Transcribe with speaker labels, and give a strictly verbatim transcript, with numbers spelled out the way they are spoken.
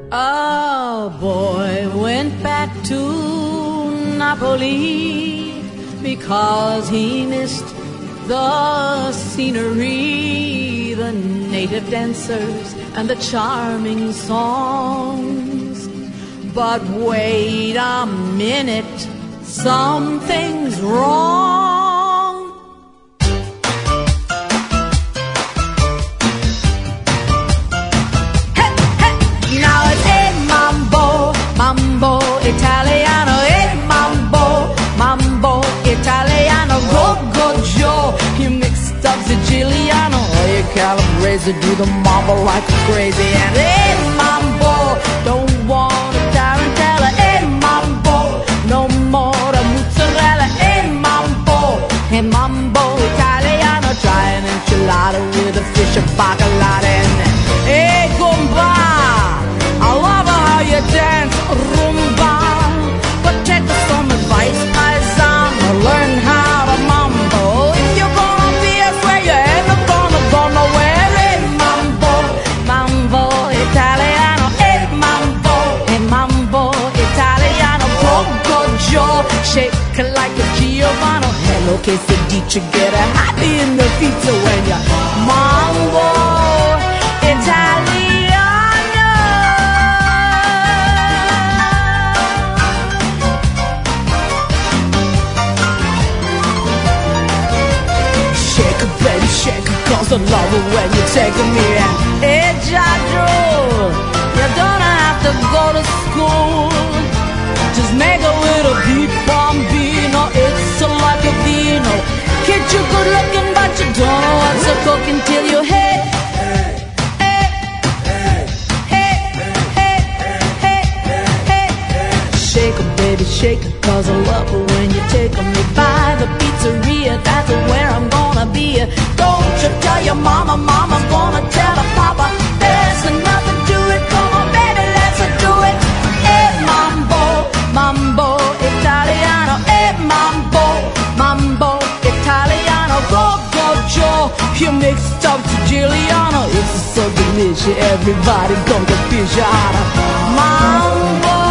Speaker 1: A boy went back to Napoli because he missed the scenery, the native dancers, and the charming songs. But wait a minute, something's wrong. Hey, hey. Now it's hey mambo, mambo Italiano, hey mambo, mambo Italiano, go go Joe. You mixed up Siciliano, or you calabrese, do the mambo like crazy. And hey mambo, don't want a tarantella, hey mambo, no more a mozzarella, hey mambo, hey mambo Italiano, try an enchilada with a fish and bacalao. And hey gumba, I love how you dance rumba, but take some advice, paisan, or learn how to mambo. If you're gonna be a swear, you ain't gonna go nowhere. Hey mambo, mambo Italiano, hey mambo, hey mambo Italiano, go go Joe, shake like a Giovanni. Hello, quesadilla, get a happy in the pizza when you mambo Italiano. Shake it, baby, shake it, 'cause I love it when you're taking me out. Hey, Giorgio, you don't have to go to school. Just make a little beat bambino, it's a like a vino. Kid, you good looking, but you don't know what's a cooking till you hit. Hey, hey, hey, hey, hey, hey. Shake it, baby, shake it, 'cause I love it when you're taking me by the pizzeria. That's where I'm gonna be. Don't you tell your mama, mama's gonna tell her papa. There's nothing to it, come on, baby, let's do it. Hey, mambo, mambo Italiano, hey, mambo, mambo Italiano, go, go, Joe. You mixed up Siciliano, it's so delicious, everybody gonna get fish out of mambo.